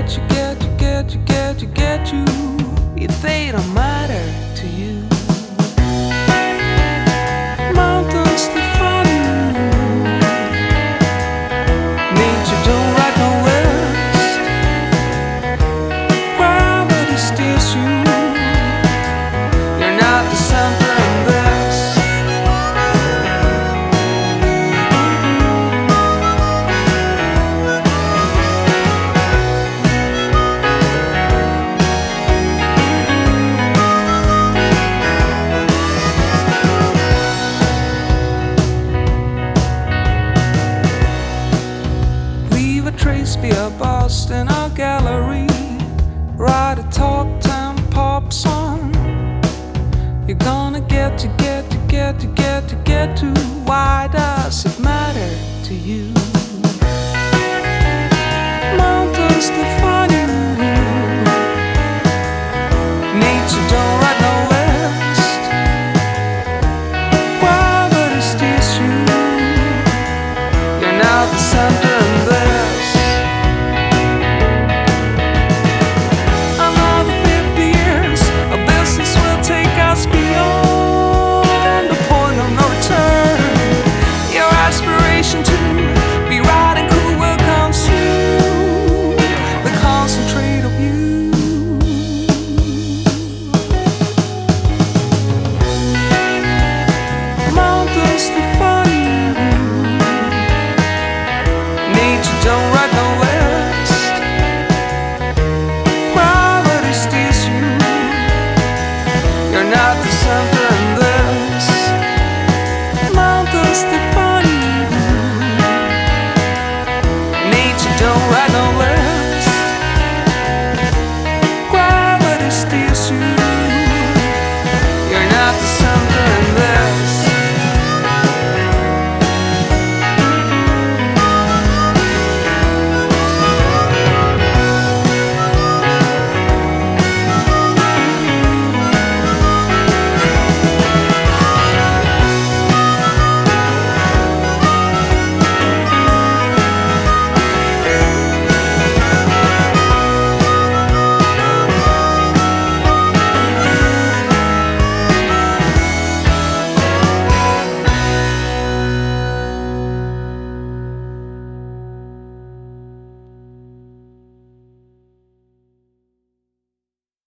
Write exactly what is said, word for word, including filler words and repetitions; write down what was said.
get you, get you, get you, get you, get you, if they don't matter to you. Mountains to follow, nature don't write no west. Gravity steers you, you're not the center and best. Leave a trace, be a bust in a gallery, write a top ten pop song. You're gonna get to, get to, get to, get to, get to. Why does it matter to you?